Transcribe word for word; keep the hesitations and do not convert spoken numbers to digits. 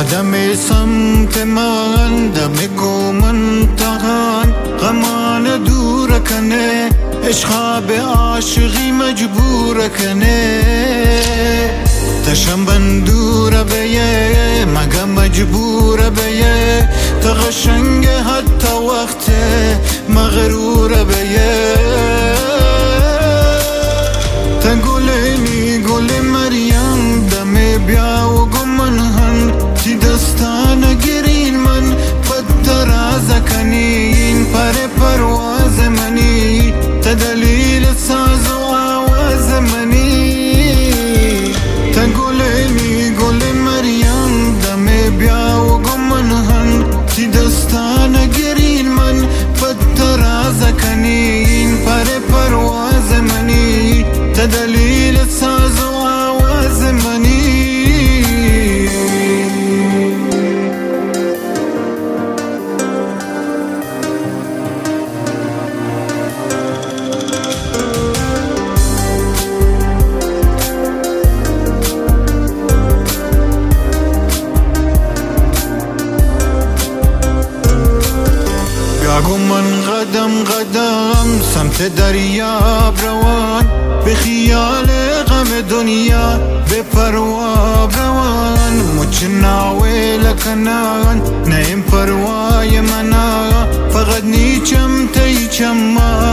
دم سمت من دم گومن تهان غمان دور کنه عشقا به عاشقی مجبور کنه تشم بندور بیه مگه مجبور بیه تغشنگ حتی وقت مغرور بیه تا گلینی گل مریم دم بیا و گمن هن تی دستان گرین من پتر ازکنین پر پرواز منی تا دلیل ساز و آواز منی تا گلینی گل مریم دم بیا و گمن هن تی دستان گرین من پتر ازکنین پر پرواز منی تا دلیل ساز و آواز منی بیا من قدم قدم سمت دریاب روان به خیال غم دنیا به پرواب روان مچ ناوی لکنان نیم پروای منا فقط نیچم تیچم ما